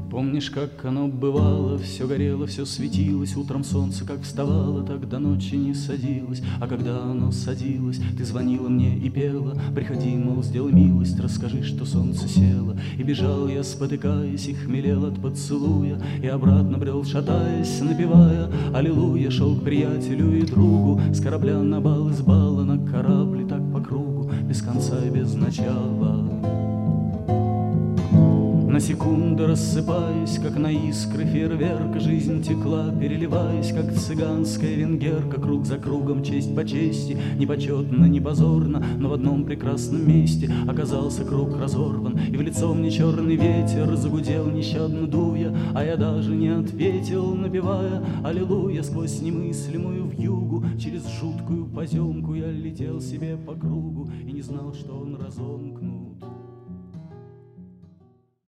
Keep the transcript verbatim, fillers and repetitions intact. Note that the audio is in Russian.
Помнишь, как оно бывало, все горело, все светилось, утром солнце как вставало, так до ночи не садилось. А когда оно садилось, ты звонила мне и пела: приходи, мол, сделай милость, расскажи, что солнце село. И бежал я, спотыкаясь, и хмелел от поцелуя, и обратно брел, шатаясь, напевая аллилуйя. Шел к приятелю и другу с корабля на бал, из бала на корабль, так по кругу, без конца и без начала. На секунды рассыпаясь, как на искры фейерверка, жизнь текла, переливаясь, как цыганская венгерка. Круг за кругом, честь по чести, не почетно, не позорно, но в одном прекрасном месте оказался круг разорван. И в лицо мне черный ветер загудел, нещадно дуя, а я даже не ответил, напевая аллилуйя. Сквозь немыслимую вьюгу, через жуткую поземку я летел себе по кругу и не знал, что он разорван.